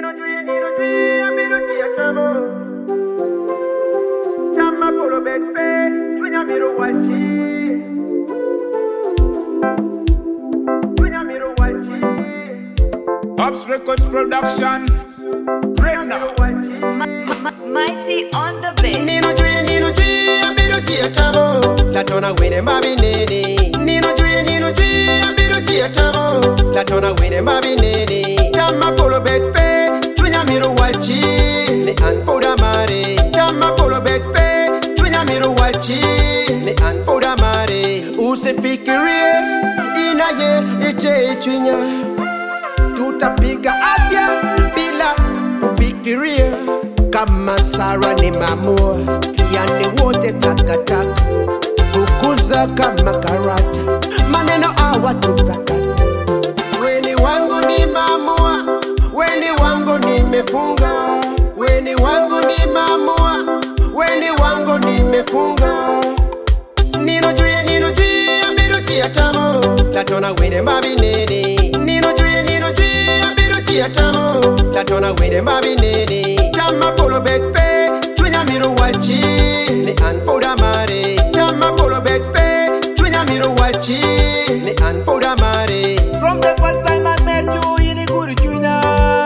Ops Records Production. Brenna. Mighty on the beat. Nino G, abiro chiatamo. La tona wine mabi nene. Nino G, abiro chiatamo. La tona wine mabi nene. Tamma polo betpe, tunya miro wachi. Ne anfoda mare. Tamma polo betpe, tunya miro wachi. Ne anfoda mare. Usifikirie, inaye ite tunya. Tutapiga afya bila kufikiria. Kama Sara ni mamua, yani wote takataka. Kukuza kama karata, maneno awa tutakata. Weni wangu ni mamua, weni wangu nimefunga. Weni wangu ni mamua, weni wangu nimefunga. Nino jui, abiro chiatamo. La tona wene mabi nene. Nino jui, abiro chiatamo. La tona wene mabi nene. Tamma polo betpe, tunya miro wachi. Ne anfoda mare. Tamma polo betpe, tunya miro wachi. Ne anfoda mare. From the first time I met you, in the good tunya.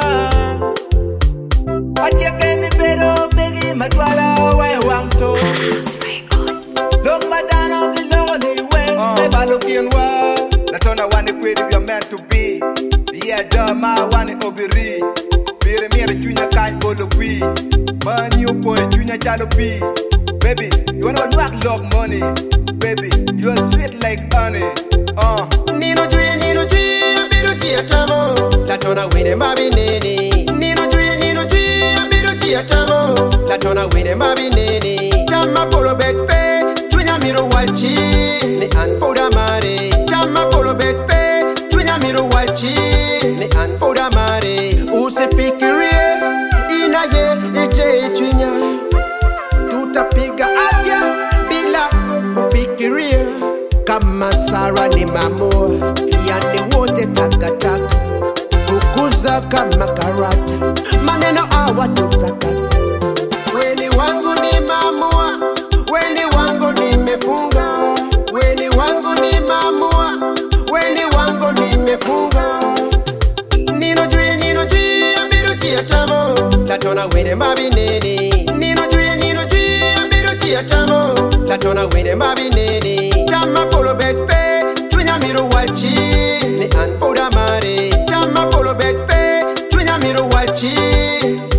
I check in the bed, making my twala way wang to. Look my down on the lonely way. Never looking well. Not on a one equate if you're meant to be. Yeah, dumb, I want it oberi. Bere mere tunya kind bolo we. Money you boy tunya jalopi. Baby, you wanna rock log money. Baby, you're sweet like honey. Nino jui, abiro chiatamo. La tona wene mabi nene. Nino jui, abiro chiatamo. La tona wene mabi nene. Tamma polo betpe, tunya miro wachi. Ne anfoda mare. Tamma polo betpe, tunya miro wachi. Ne anfoda mare. Usifikirie, inaye ite tunya. Tutapiga afya bila kufikiria. Kama Sara ni mamua, yani wote takataka. Kukuza kama karata, maneno awa tutakata. Weni wangu ni mamua, weni wangu nimefunga. Weni wangu ni mamua, weni wangu nimefunga. Nino jui, abiro chiatamo. La tona wene mabi nene. Nino jui, abiro chiatamo. La tona wene mabi nene. Tamma polo betpe, tunya miro wachi. Ne anfoda mare. Tamma polo betpe, tunya miro wachi.